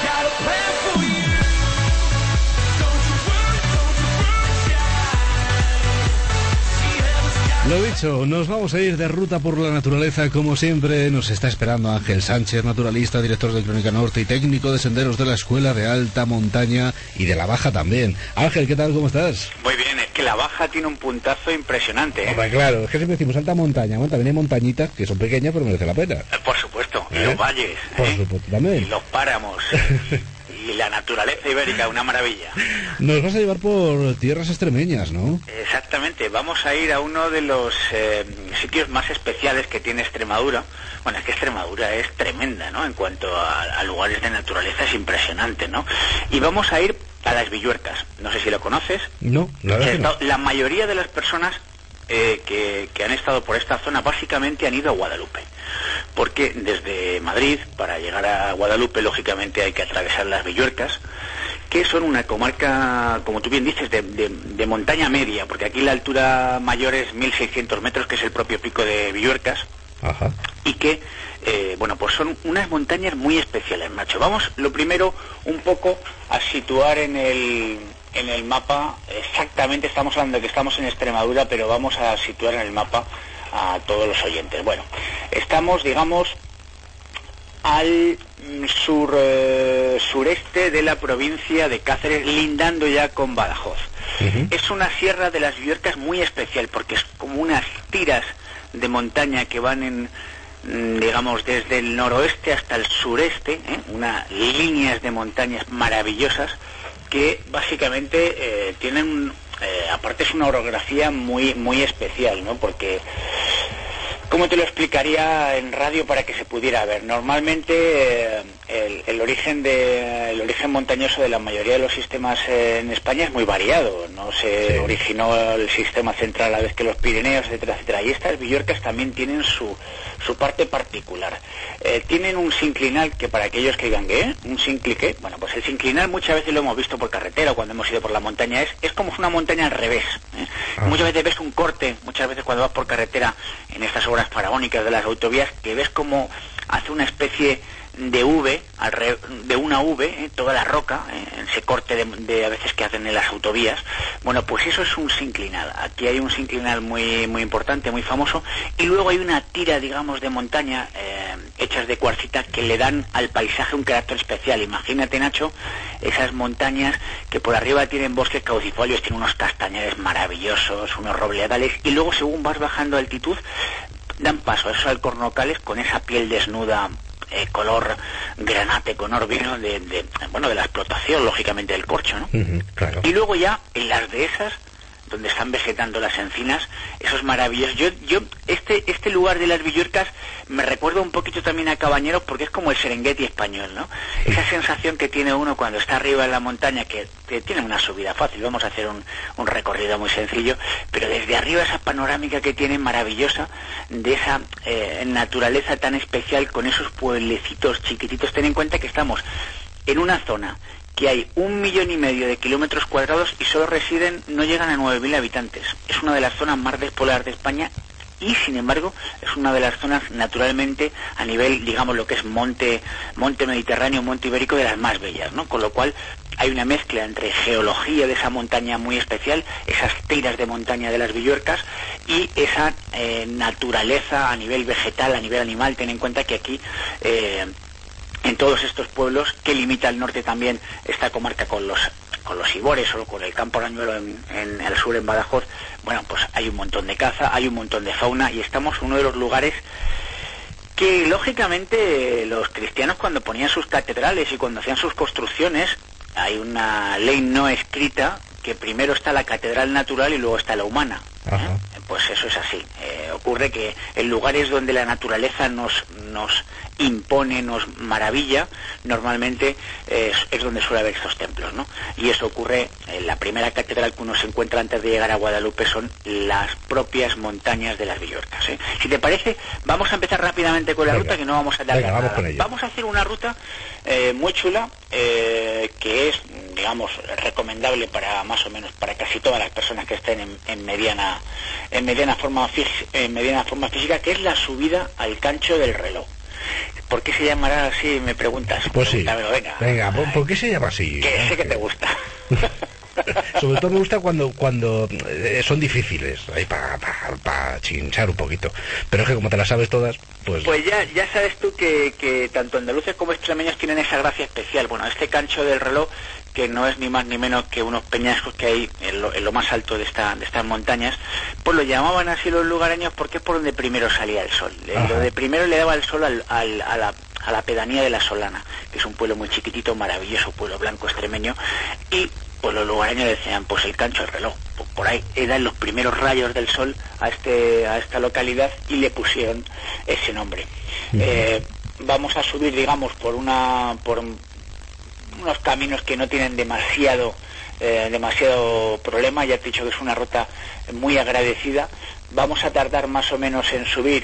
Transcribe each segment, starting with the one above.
Lo dicho, nos vamos a ir de ruta por la naturaleza. Como siempre, nos está esperando Ángel Sánchez, naturalista, director de Crónica Norte y técnico de senderos de la Escuela de Alta Montaña y de la Baja también. Ángel, ¿qué tal? ¿Cómo estás? Muy bien, es que la Baja tiene un puntazo impresionante, ¿eh? Hombre, claro, es que siempre decimos alta montaña. Bueno, también hay montañitas que son pequeñas, pero merece la pena. Por supuesto, y los valles, Por supuesto, también. y los páramos, y la naturaleza ibérica, una maravilla. Nos vas a llevar por tierras extremeñas, ¿no? Exactamente, vamos a ir a uno de los sitios más especiales que tiene Extremadura. Bueno, es que Extremadura es tremenda, ¿no? En cuanto a lugares de naturaleza es impresionante, ¿no? Y vamos a ir a las Villuercas. No sé si lo conoces. No, la verdad que no. La mayoría de las personas que han estado por esta zona básicamente han ido a Guadalupe. Porque desde Madrid, para llegar a Guadalupe, lógicamente hay que atravesar las Villuercas, que son una comarca, como tú bien dices, de montaña media, porque aquí la altura mayor es 1.600 metros, que es el propio pico de Villuercas. Ajá. Y que, bueno, pues son unas montañas muy especiales, macho. Vamos, lo primero, un poco a situar en el mapa, exactamente, estamos hablando de que estamos en Extremadura, pero vamos a situar en el mapa a todos los oyentes. Bueno, estamos, digamos, al sureste de la provincia de Cáceres, lindando ya con Badajoz. Uh-huh. Es una sierra de las Villuercas muy especial, porque es como unas tiras de montaña que van digamos, desde el noroeste hasta el sureste, unas líneas de montañas maravillosas que básicamente tienen, aparte es una orografía muy, muy especial, ¿no? Porque, ¿cómo te lo explicaría en radio para que se pudiera ver? Normalmente el origen montañoso de la mayoría de los sistemas en España es muy variado. No se originó el sistema central a la vez que los Pirineos, etcétera, etcétera. Y estas Villuercas también tienen su parte particular. Tienen un sinclinal que, para aquellos que digan que un sinclique, bueno, pues el sinclinal muchas veces lo hemos visto por carretera o cuando hemos ido por la montaña, es como una montaña al revés. Muchas veces ves un corte, muchas veces cuando vas por carretera en estas obras faraónicas de las autovías, que ves como hace una especie de V, de una V, toda la roca, ese corte de a veces que hacen en las autovías. Bueno, pues eso es un sinclinal. Aquí hay un sinclinal muy, muy importante, muy famoso, y luego hay una tira, digamos, de montaña hechas de cuarcita que le dan al paisaje un carácter especial. Imagínate, Nacho, esas montañas que por arriba tienen bosques caducifolios, tienen unos castañares maravillosos, unos robledales, y luego según vas bajando de altitud dan paso a esos alcornocales con esa piel desnuda, color granate, color vino de la explotación, lógicamente, del corcho, ¿no? Uh-huh, claro. Y luego ya en las dehesas, donde están vegetando las encinas, eso es maravilloso. Este lugar de las Villuercas me recuerda un poquito también a Cabañeros, porque es como el Serengeti español, ¿no? Esa sensación que tiene uno cuando está arriba en la montaña, que tiene una subida fácil, vamos a hacer un recorrido muy sencillo, pero desde arriba esa panorámica que tiene maravillosa, de esa naturaleza tan especial, con esos pueblecitos chiquititos. Ten en cuenta que estamos en una zona que hay 1,5 millones de kilómetros cuadrados y solo no llegan a 9.000 habitantes. Es una de las zonas más despobladas de España y, sin embargo, es una de las zonas, naturalmente, a nivel, digamos, lo que es monte mediterráneo, monte ibérico, de las más bellas, ¿no? Con lo cual hay una mezcla entre geología de esa montaña muy especial, esas tiras de montaña de las Villuercas, y esa naturaleza a nivel vegetal, a nivel animal. Ten en cuenta que aquí en todos estos pueblos, que limita al norte también esta comarca con los ibores o con el campo arañuelo en el sur, en Badajoz, bueno, pues hay un montón de caza, hay un montón de fauna, y estamos en uno de los lugares que, lógicamente, los cristianos, cuando ponían sus catedrales y cuando hacían sus construcciones, hay una ley no escrita que primero está la catedral natural y luego está la humana. Pues eso es así. Ocurre que en lugares donde la naturaleza nos impone, nos maravilla, normalmente es donde suele haber estos templos, ¿no? Y eso ocurre en la primera catedral que uno se encuentra antes de llegar a Guadalupe, son las propias montañas de las Villuercas, ¿eh? Si te parece, vamos a empezar rápidamente con la ruta, que no vamos a alargar nada. Vamos a hacer una ruta muy chula, que es, digamos, recomendable para más o menos para casi todas las personas que estén en mediana forma física, que es la subida al Cancho del Reloj. ¿Por qué se llamará así? Me preguntas. Pues sí. Venga, ¿por qué se llama así? Que sé que te gusta. Sobre todo me gusta cuando son difíciles, ahí para chinchar un poquito. Pero es que como te las sabes todas, pues... Pues ya sabes tú que tanto andaluces como extremeños tienen esa gracia especial. Bueno, este Cancho del Reloj, que no es ni más ni menos que unos peñascos que hay en lo más alto de estas montañas, pues lo llamaban así los lugareños porque es por donde primero salía el sol. Lo de primero le daba el sol a la pedanía de La Solana, que es un pueblo muy chiquitito, maravilloso pueblo blanco extremeño, y pues los lugareños decían, pues el Cancho del Reloj, pues por ahí eran los primeros rayos del sol a esta localidad y le pusieron ese nombre. Vamos a subir, digamos, por unos caminos que no tienen demasiado problema. Ya te he dicho que es una ruta muy agradecida. Vamos a tardar más o menos en subir,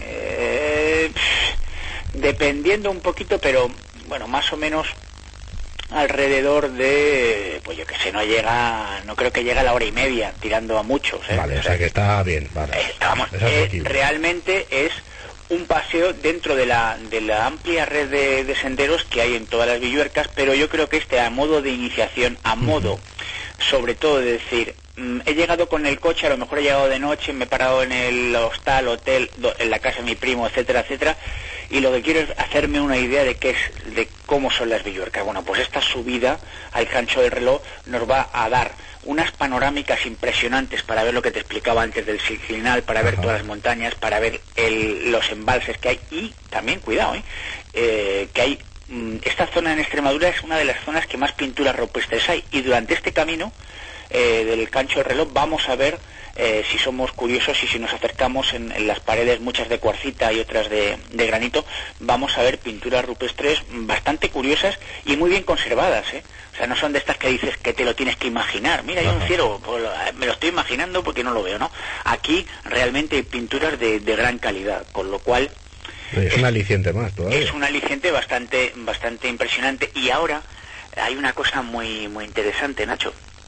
dependiendo un poquito, pero bueno, más o menos alrededor de, pues yo que sé, no creo que llegue a la hora y media, tirando a muchos, ¿eh? Vale, o sea que está bien, vale. Realmente es un paseo dentro de la amplia red de senderos que hay en todas las Villuercas, pero yo creo que a modo de iniciación, a modo sobre todo de decir, he llegado con el coche, a lo mejor he llegado de noche, me he parado en el hotel, en la casa de mi primo, etcétera, etcétera, y lo que quiero es hacerme una idea de cómo son las Villuercas. Bueno, pues esta subida al Cancho del Reloj nos va a dar unas panorámicas impresionantes para ver lo que te explicaba antes del Siglinal, para ver todas las montañas, para ver los embalses que hay, y también, cuidado, que hay... Esta zona en Extremadura es una de las zonas que más pinturas rupestres hay, y durante este camino del Cancho del Reloj vamos a ver, si somos curiosos y si nos acercamos en las paredes, muchas de cuarcita y otras de granito, vamos a ver pinturas rupestres bastante curiosas y muy bien conservadas, O sea, no son de estas que dices que te lo tienes que imaginar. Mira, hay un cielo, pues, me lo estoy imaginando porque no lo veo, ¿no? Aquí realmente hay pinturas de gran calidad, con lo cual... Es un aliciente más todavía. Es un aliciente bastante impresionante. Y ahora hay una cosa muy interesante, Nacho.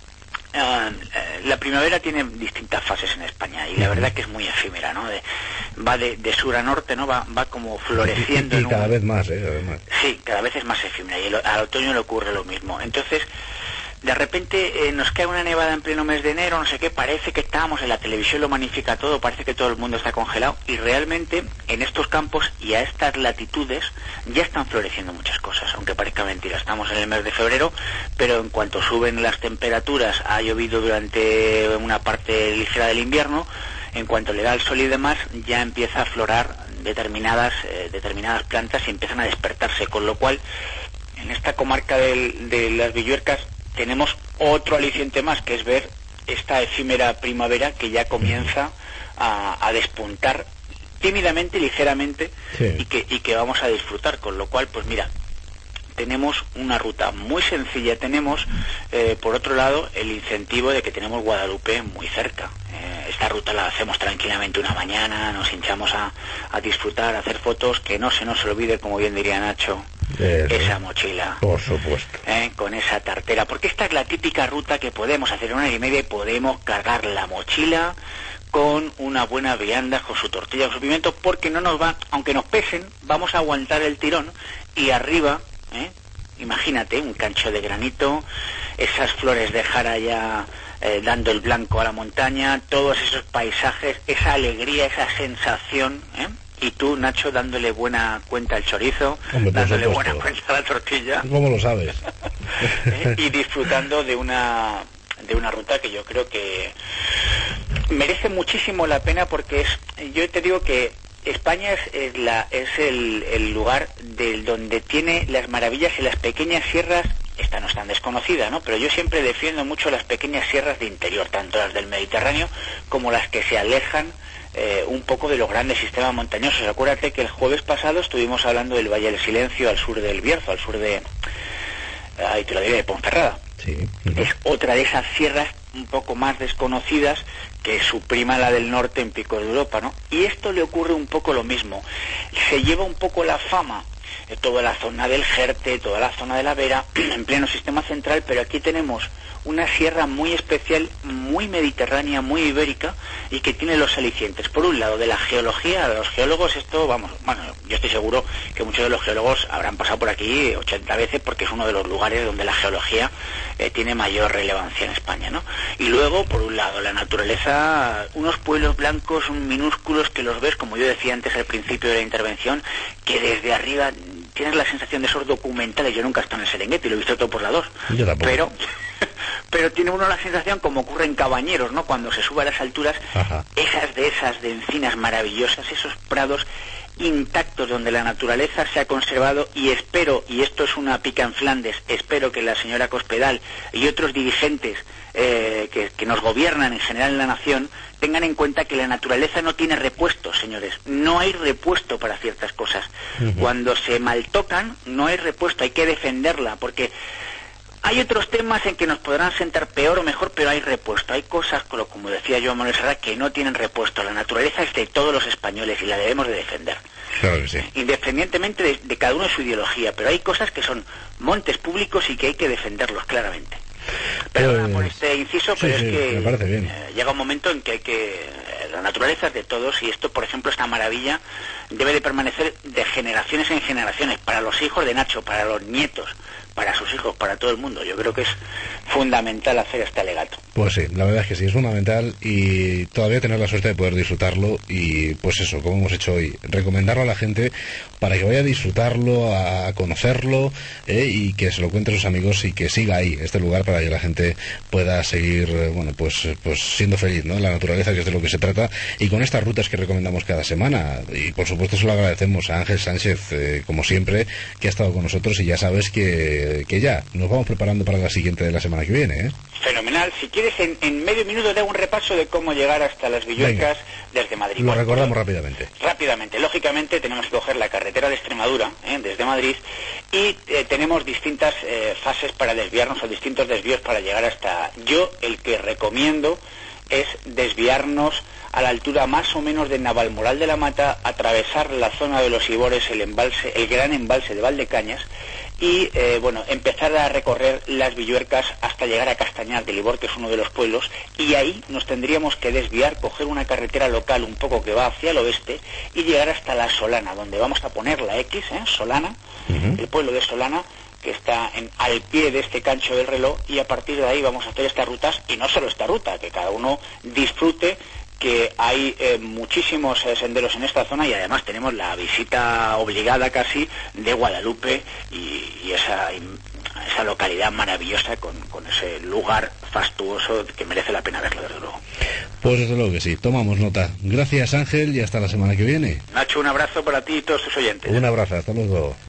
La primavera tiene distintas fases en España y la verdad que es muy efímera, ¿no? Va de sur a norte, ¿no? Va como floreciendo. Y cada vez más, además. Sí, cada vez es más efímera y al otoño le ocurre lo mismo. Entonces, de repente nos cae una nevada en pleno mes de enero, no sé qué, parece que estamos en la televisión, lo magnifica todo, parece que todo el mundo está congelado, y realmente en estos campos y a estas latitudes ya están floreciendo muchas cosas, aunque parezca mentira. Estamos en el mes de febrero, pero en cuanto suben las temperaturas, ha llovido durante una parte ligera del invierno, en cuanto le da el sol y demás, ya empieza a aflorar determinadas plantas y empiezan a despertarse, con lo cual en esta comarca de las Villuercas tenemos otro aliciente más, que es ver esta efímera primavera que ya comienza a despuntar tímidamente, ligeramente, y que vamos a disfrutar, con lo cual, pues mira, tenemos una ruta muy sencilla. Tenemos, por otro lado, el incentivo de que tenemos Guadalupe muy cerca. Esta ruta la hacemos tranquilamente una mañana, nos hinchamos a disfrutar, a hacer fotos, que no se nos olvide, como bien diría Nacho, esa mochila. Por supuesto. Con esa tartera, porque esta es la típica ruta que podemos hacer en 1 hora y media y podemos cargar la mochila con una buena vianda, con su tortilla, con su pimiento, porque no nos va, aunque nos pesen, vamos a aguantar el tirón, y arriba, imagínate, un cancho de granito, esas flores de jara ya dando el blanco a la montaña, todos esos paisajes, esa alegría, esa sensación, y tú, Nacho, dándole buena cuenta al chorizo, dándole buena cuenta a la tortilla. ¿Cómo lo sabes? Y disfrutando de una ruta que yo creo que merece muchísimo la pena, porque yo te digo que España es el lugar donde tiene las maravillas y las pequeñas sierras. Esta no es tan desconocida, ¿no? Pero yo siempre defiendo mucho las pequeñas sierras de interior, tanto las del Mediterráneo como las que se alejan un poco de los grandes sistemas montañosos. Acuérdate que el jueves pasado estuvimos hablando del Valle del Silencio, al sur del Bierzo, al sur de Ponferrada. Sí. Es otra de esas sierras un poco más desconocidas que su prima, la del norte, en Picos de Europa, ¿no? Y esto le ocurre un poco lo mismo. Se lleva un poco la fama toda la zona del Jerte, toda la zona de la Vera, en pleno sistema central, pero aquí tenemos una sierra muy especial, muy mediterránea, muy ibérica, y que tiene los alicientes. Por un lado, de la geología, los geólogos, esto, bueno, yo estoy seguro que muchos de los geólogos habrán pasado por aquí 80 veces, porque es uno de los lugares donde la geología tiene mayor relevancia en España, ¿no? Y luego, por un lado, la naturaleza, unos pueblos blancos minúsculos que los ves, como yo decía antes al principio de la intervención, que desde arriba tienes la sensación de esos documentales. Yo nunca he estado en el Serengeti, lo he visto todo por la 2. Yo tampoco. Pero tiene uno la sensación, como ocurre en Cabañeros, ¿no? Cuando se sube a las alturas, Ajá. esas de encinas maravillosas, esos prados intactos donde la naturaleza se ha conservado, y espero, y esto es una pica en Flandes, espero que la señora Cospedal y otros dirigentes que nos gobiernan en general en la nación tengan en cuenta que la naturaleza no tiene repuesto, señores. No hay repuesto para ciertas cosas. Cuando se maltocan, no hay repuesto, hay que defenderla, porque hay otros temas en que nos podrán sentar peor o mejor, pero hay repuesto. Hay cosas, como decía Joan Manuel Serrat, que no tienen repuesto. La naturaleza es de todos los españoles y la debemos de defender. Claro que sí. Independientemente de cada uno de su ideología, pero hay cosas que son montes públicos y que hay que defenderlos claramente. Perdona por este inciso, pero es que me parece bien. Llega un momento en que la naturaleza es de todos, y esto, por ejemplo, esta maravilla debe de permanecer de generaciones en generaciones, para los hijos de Nacho, para los nietos, para sus hijos, para todo el mundo. Yo creo que es fundamental hacer este alegato. Pues sí, la verdad es que sí, es fundamental, y todavía tener la suerte de poder disfrutarlo, y pues eso, como hemos hecho hoy, recomendarlo a la gente para que vaya a disfrutarlo, a conocerlo, y que se lo cuente a sus amigos, y que siga ahí este lugar para que la gente pueda seguir, pues siendo feliz, ¿no? En la naturaleza, que es de lo que se trata, y con estas rutas que recomendamos cada semana. Y por supuesto se lo agradecemos a Ángel Sánchez, como siempre, que ha estado con nosotros, y ya sabes que ya nos vamos preparando para la siguiente de la semana que viene, ¿eh? Fenomenal. Si quieres, en medio minuto te hago un repaso de cómo llegar hasta las Villuercas desde Madrid. Lo recordamos rápidamente. Rápidamente. Lógicamente tenemos que coger la carretera de Extremadura, desde Madrid, y tenemos distintas fases para desviarnos, o distintos desvíos para llegar hasta... Yo el que recomiendo es desviarnos a la altura más o menos de Navalmoral de la Mata, atravesar la zona de los Ibores, el gran embalse de Valdecañas, y empezar a recorrer las Villuercas hasta llegar a Castañar de Libor, que es uno de los pueblos, y ahí nos tendríamos que desviar, coger una carretera local un poco que va hacia el oeste, y llegar hasta La Solana, donde vamos a poner la X, Solana, el pueblo de Solana, que está al pie de este cancho del reloj, y a partir de ahí vamos a hacer estas rutas, y no solo esta ruta, que cada uno disfrute, que hay muchísimos senderos en esta zona, y además tenemos la visita obligada casi de Guadalupe y esa localidad maravillosa con ese lugar fastuoso que merece la pena verlo, desde luego. Pues desde luego que sí, tomamos nota. Gracias, Ángel, y hasta la semana que viene. Nacho, un abrazo para ti y todos tus oyentes. Un abrazo, hasta luego.